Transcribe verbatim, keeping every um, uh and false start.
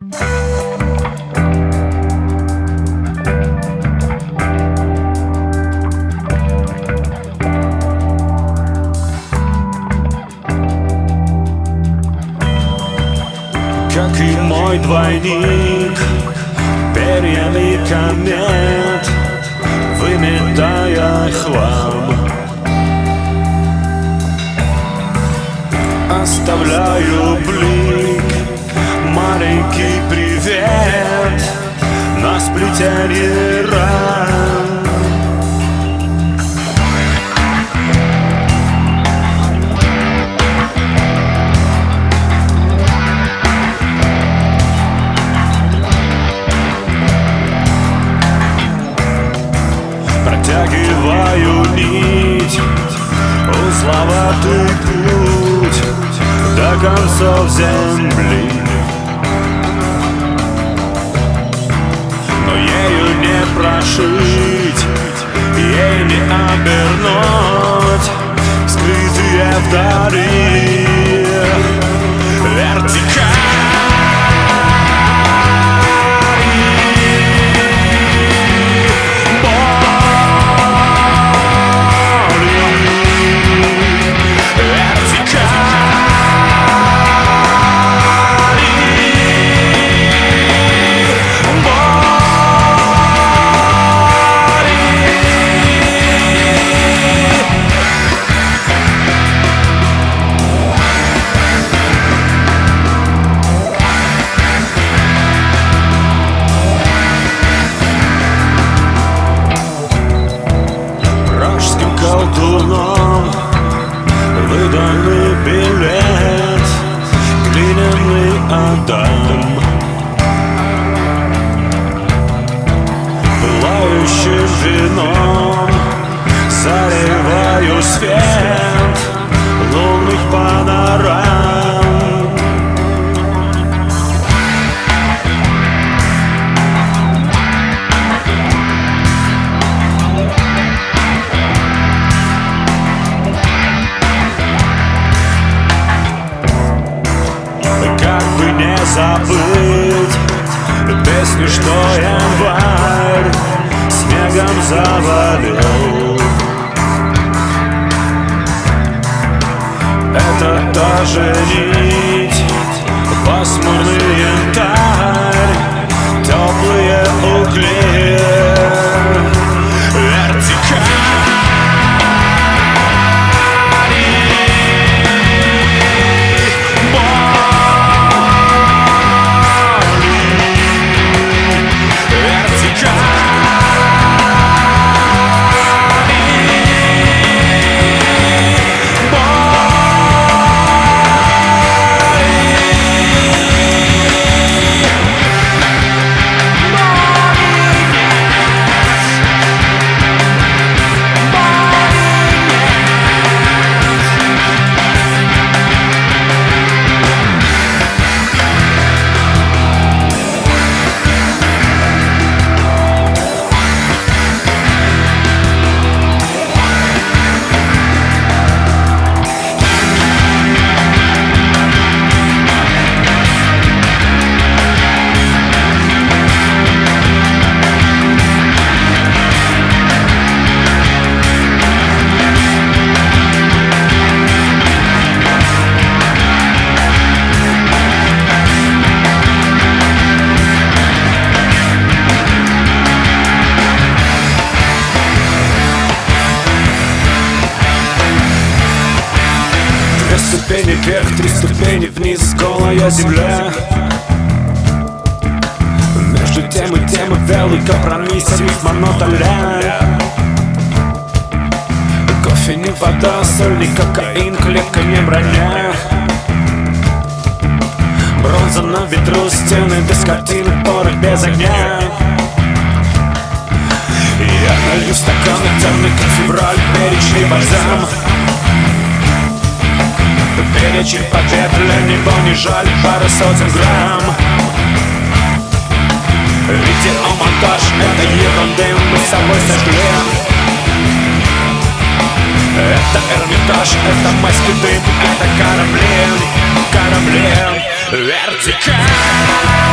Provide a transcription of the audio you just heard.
Как и мой двойник, перьями комет, выметая хлам, оставляю блик, маленький привет на сплетении ран. Протягиваю нить, узловатый путь до концов земли, но ею не прошить, ей не обернуть скрытые вдали вертикаль. Колдуном выданный билет, глиняный Адам, пылающим вином заливаю свет лунных панорам. Забыть песню, что январь снегом завалил. Это та же нить, пасмурный янтарь, теплые угли, вертикаль. Ступени вверх, три ступени вниз, голая земля. Между тем и тем и белый компромисс, рифма нота-ля. Кофе не вода, соль не кокаин, клетка не броня. Бронза на ветру, стены без картины, порох без огня. Я налью стаканы, темный как февраль, перечный бальзам. Перечень побед, для него не жаль пары сотен грамм. Видеомонтаж — это ерунды, мы с собой сожгли. Это Эрмитаж, это майский дым, это корабли, корабли, вертикаль.